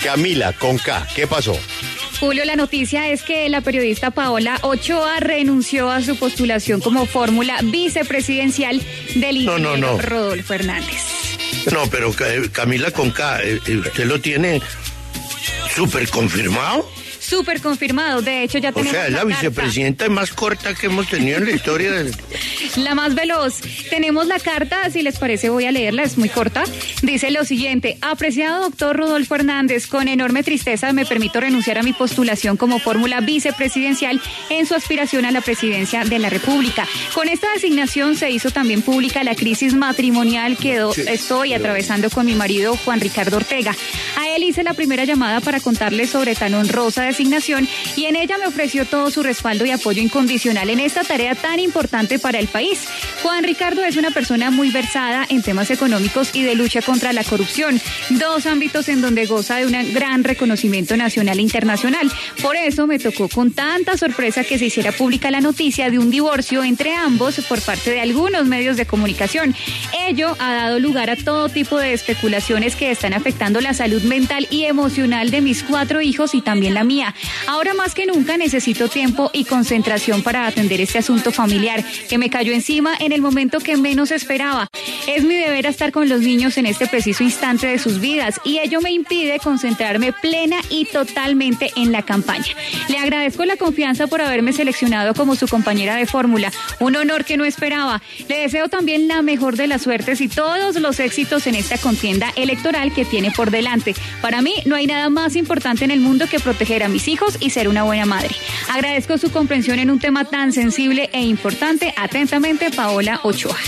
Camila, con K, ¿qué pasó? Julio, la noticia es que la periodista Paola Ochoa renunció a su postulación como fórmula vicepresidencial del ingeniero Rodolfo Hernández. No, pero Camila con K, ¿usted lo tiene súper confirmado? Súper confirmado, de hecho ya tenemos. O sea, es la vicepresidenta más corta que hemos tenido en la historia del... La más veloz. Tenemos la carta, si les parece voy a leerla, es muy corta. Dice lo siguiente: apreciado doctor Rodolfo Hernández, con enorme tristeza me permito renunciar a mi postulación como fórmula vicepresidencial en su aspiración a la presidencia de la República. Con esta designación se hizo también pública la crisis matrimonial que estoy atravesando con mi marido Juan Ricardo Ortega. A él hice la primera llamada para contarle sobre tan honrosa designación y en ella me ofreció todo su respaldo y apoyo incondicional en esta tarea tan importante para el país. Juan Ricardo es una persona muy versada en temas económicos y de lucha contra la corrupción, dos ámbitos en donde goza de un gran reconocimiento nacional e internacional. Por eso me tocó con tanta sorpresa que se hiciera pública la noticia de un divorcio entre ambos por parte de algunos medios de comunicación. Ello ha dado lugar a todo tipo de especulaciones que están afectando la salud mental y emocional de mis 4 hijos y también la mía. Ahora más que nunca necesito tiempo y concentración para atender este asunto familiar que me cayó encima en el momento que menos esperaba. Es mi deber estar con los niños en este preciso instante de sus vidas y ello me impide concentrarme plena y totalmente en la campaña. Le agradezco la confianza por haberme seleccionado como su compañera de fórmula, un honor que no esperaba. Le deseo también la mejor de las suertes y todos los éxitos en esta contienda electoral que tiene por delante. Para mí no hay nada más importante en el mundo que proteger a mis hijos y ser una buena madre. Agradezco su comprensión en un tema tan sensible e importante. Atentamente, Paola Ochoa.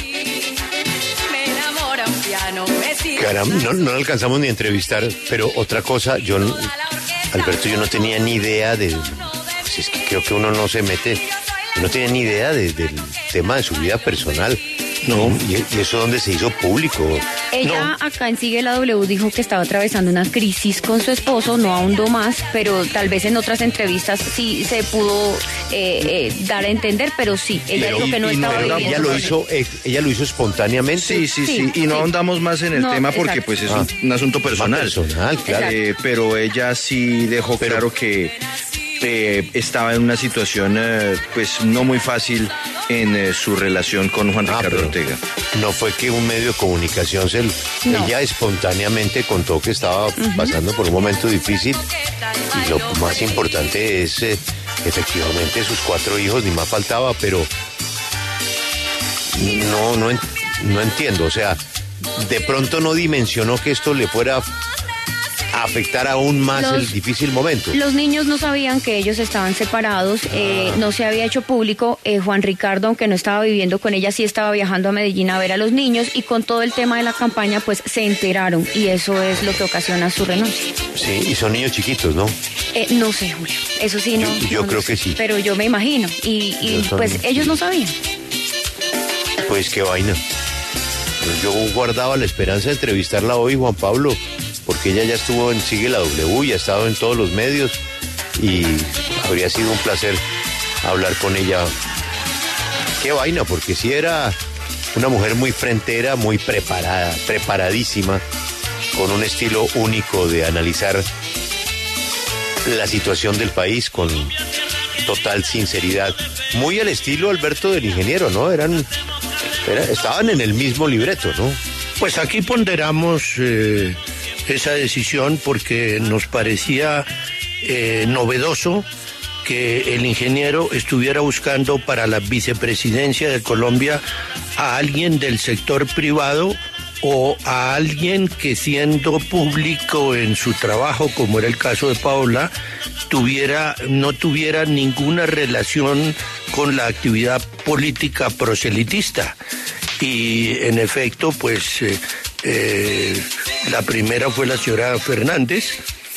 Caramba, no alcanzamos ni a entrevistar, pero otra cosa, Alberto, yo no tenía ni idea pues es que creo que uno no se mete, no tenía ni idea del tema de su vida personal. No, y eso donde se hizo público. Ella acá en Sigue la W dijo que estaba atravesando una crisis con su esposo, no ahondó más, pero tal vez en otras entrevistas sí se pudo dar a entender, pero sí, ella dijo que no estaba viviendo. Ella lo hizo espontáneamente. Sí, y no ahondamos más en el tema porque pues es un asunto personal. Claro. Pero ella sí dejó claro que estaba en una situación pues no muy fácil en su relación con Juan Ricardo Ortega. No fue que un medio de comunicación ella espontáneamente contó que estaba pasando por un momento difícil y lo más importante es efectivamente sus 4 hijos, ni más faltaba, pero no entiendo, o sea, de pronto no dimensionó que esto le fuera a afectar aún más el difícil momento. Los niños no sabían que ellos estaban separados, no se había hecho público. Juan Ricardo, aunque no estaba viviendo con ella, sí estaba viajando a Medellín a ver a los niños y con todo el tema de la campaña pues se enteraron y eso es lo que ocasiona su renuncia. Sí, y son niños chiquitos, ¿no? No sé, Julio, eso sí no. Yo creo que sí. Pero yo me imagino y pues ellos no sabían. Pues qué vaina. Yo guardaba la esperanza de entrevistarla hoy, Juan Pablo, porque ella ya estuvo en Sigue la W y ha estado en todos los medios y habría sido un placer hablar con ella. Qué vaina, porque sí era una mujer muy frentera, muy preparada, preparadísima, con un estilo único de analizar la situación del país con total sinceridad. Muy al estilo, Alberto, del ingeniero, ¿no? Estaban en el mismo libreto, ¿no? Pues aquí ponderamos esa decisión porque nos parecía novedoso que el ingeniero estuviera buscando para la vicepresidencia de Colombia a alguien del sector privado o a alguien que, siendo público en su trabajo, como era el caso de Paola, no tuviera ninguna relación con la actividad política proselitista. Y en efecto, pues la primera fue la señora Fernández,